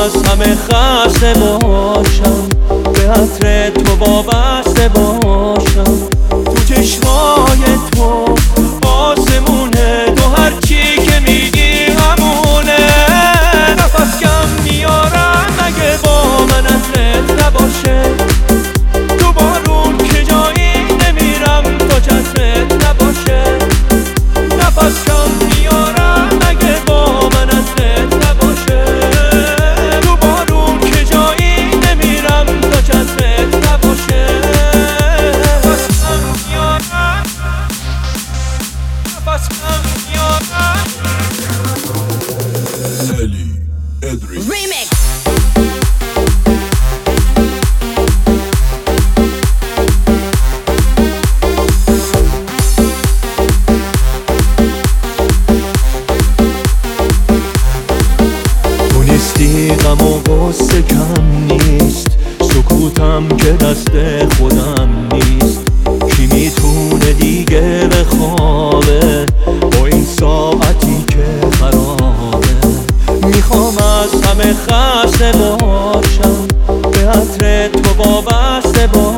از همه خسته باشم، به عطر تو وابسته باشم. تو چشمای تو آسمونه، تو هرچی که میگی همونه. نفس کم میارم اگه با من عطرت نباشه، تو بارون که جایی نمیرم تا چترت نباشه. نفس کم میارم اگه با من عطرت نباشه، تو بارون که جایی نمیرم تا چترت نباشه. نفس کم میارم، نفس کم میارم. الی ادریس Remix. تو نیستی غم و غصه کم نیست، سکوتم که دست خودم نیست. کی میتونه دیگه بخوابه با این ساعتی که خرابه؟ میخوام از همه خسته باشم، به عطر تو وابسته باشم.